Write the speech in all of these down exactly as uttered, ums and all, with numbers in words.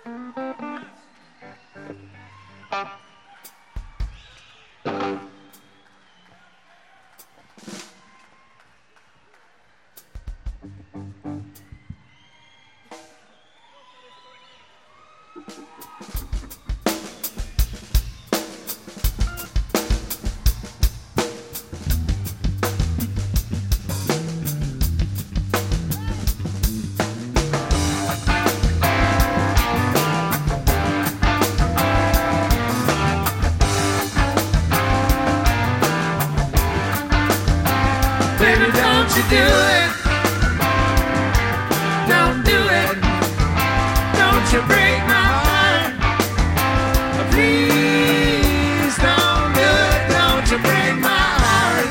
Baby, don't you do it. Don't do it. Don't you break my heart. Please don't do it. Don't you break my heart.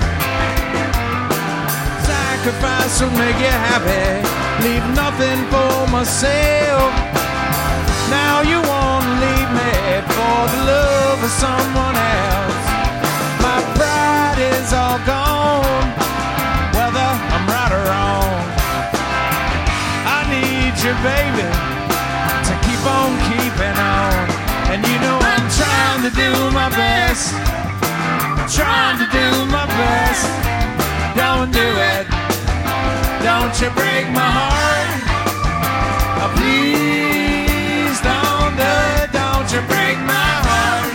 Sacrifice will make you happy. Leave nothing for myself. Now you won't leave me for the love of someone else. My pride is all gone, whether I'm right or wrong. I need you, baby, to keep on keeping on. And you know I'm trying to do my best, trying to do my best. Don't do it. Don't you break my heart. Oh, please don't do it. Don't you break my heart.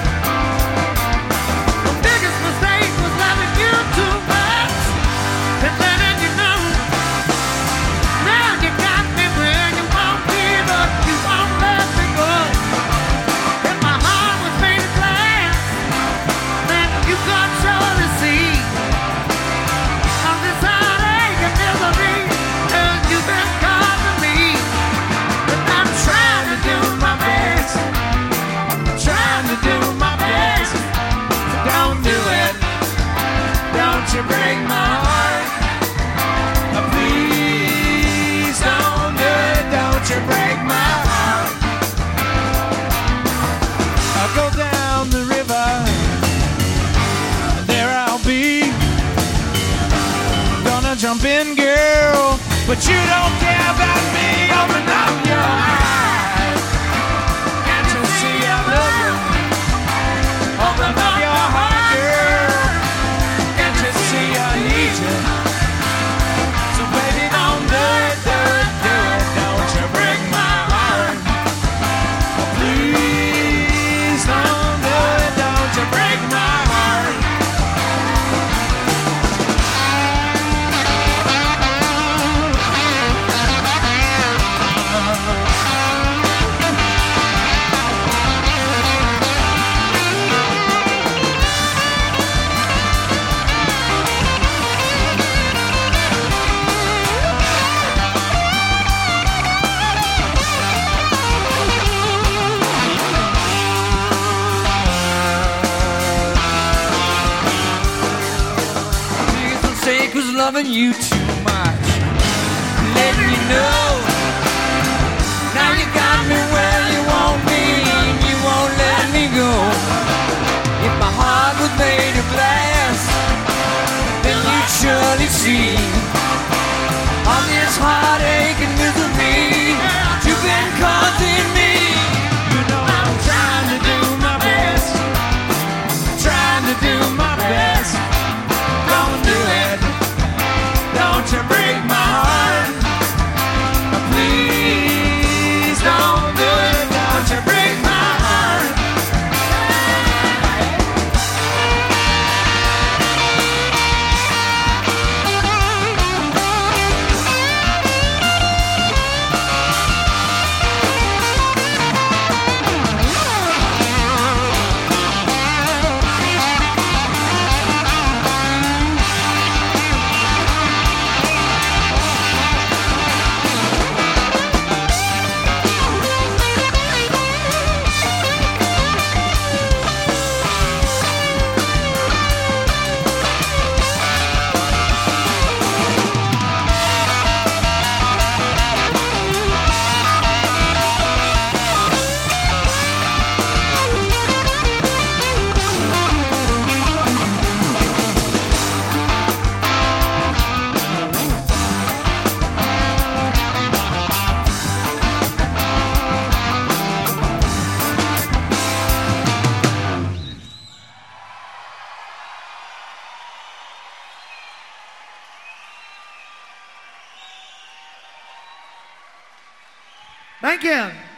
The biggest mistake was loving you too much and letting you know. Now you got me where you want me, but you won't let me go. If my heart was made of glass, then you could surely see all this heartache and misery that you've been causing me. But I'm trying to do my best, trying to do my best. Don't do it. Don't you break my heart. Oh, please don't do it. Don't you break my heart. I'll go down the river, there I'll be. Gonna jump in, girl, but you don't care about me. Open up your eyes, can't you see I love you? Open up your heart, girl, can't you see I need you? So baby, don't do it, do it, do it. Don't you break my heart. Oh, please don't do it. Don't you break my heart. Biggest mistake was loving you too much, letting you know. Now you got me where you want me, and you won't let me go. If my heart was made of glass, then you'd surely see all this heartache and misery you've been causing me. You know I'm trying to do my best, trying to do my best. Don't do it. Don't you break my heart. Thank you.